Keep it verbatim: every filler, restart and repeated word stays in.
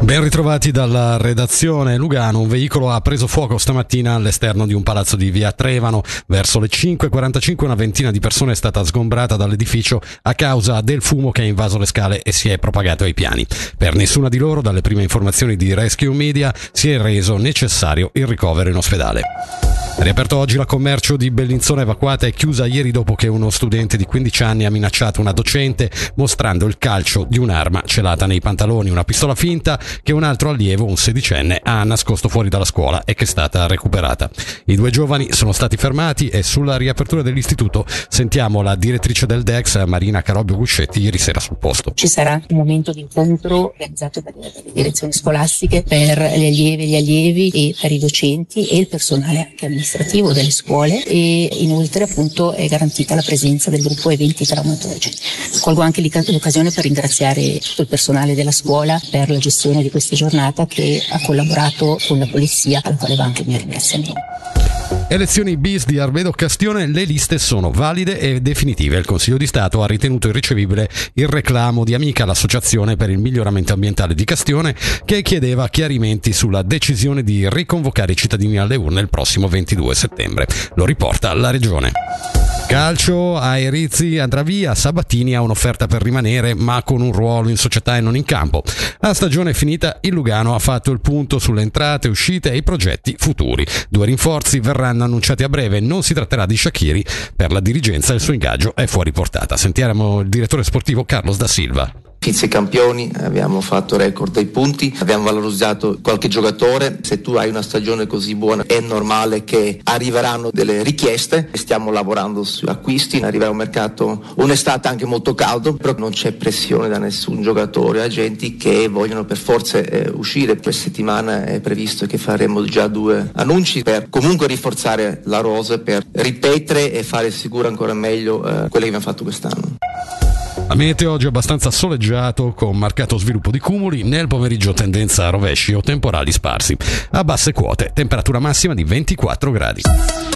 Ben ritrovati dalla redazione. Lugano, un veicolo ha preso fuoco stamattina all'esterno di un palazzo di via Trevano. Verso le cinque e quarantacinque una ventina di persone è stata sgombrata dall'edificio a causa del fumo che ha invaso le scale e si è propagato ai piani. Per nessuna di loro, dalle prime informazioni di Rescue Media, si è reso necessario il ricovero in ospedale. Riaperto oggi la commercio di Bellinzona, evacuata e chiusa ieri dopo che uno studente di quindici anni ha minacciato una docente mostrando il calcio di un'arma celata nei pantaloni, una pistola finta che un altro allievo, un sedicenne, ha nascosto fuori dalla scuola e che è stata recuperata. I due giovani sono stati fermati e sulla riapertura dell'istituto sentiamo la direttrice del D E X, Marina Carobbio Guscetti, ieri sera sul posto. Ci sarà un momento di incontro organizzato dalle direzioni scolastiche per le allieve, gli allievi e per i docenti e il personale anche amministrativo delle scuole, e inoltre appunto è garantita la presenza del gruppo eventi traumatologi. Colgo anche l'occasione per ringraziare tutto il personale della scuola per la gestione di questa giornata, che ha collaborato con la polizia, alla quale va anche il mio ringraziamento. Elezioni bis di Arbedo Castione, le liste sono valide e definitive. Il Consiglio di Stato ha ritenuto irricevibile il reclamo di Amica, l'associazione per il miglioramento ambientale di Castione, che chiedeva chiarimenti sulla decisione di riconvocare i cittadini alle urne il prossimo ventidue settembre. Lo riporta la Regione. Calcio, Airizzi andrà via, Sabatini ha un'offerta per rimanere ma con un ruolo in società e non in campo. La stagione è finita, il Lugano ha fatto il punto sulle entrate, uscite e i progetti futuri. Due rinforzi verranno annunciati a breve, non si tratterà di Shaqiri, per la dirigenza il suo ingaggio è fuori portata. Sentiamo il direttore sportivo Carlos da Silva. Vice campioni, abbiamo fatto record dei punti, abbiamo valorizzato qualche giocatore. Se tu hai una stagione così buona è normale che arriveranno delle richieste, stiamo lavorando su acquisti, arriverà un mercato, un'estate anche molto caldo, però non c'è pressione da nessun giocatore, agenti che vogliono per forza eh, uscire. Questa settimana è previsto che faremo già due annunci per comunque rinforzare la rosa, per ripetere e fare sicuro ancora meglio eh, quello che abbiamo fatto quest'anno. La meteo oggi è abbastanza soleggiato con marcato sviluppo di cumuli, nel pomeriggio tendenza a rovesci o temporali sparsi. A basse quote, temperatura massima di ventiquattro gradi.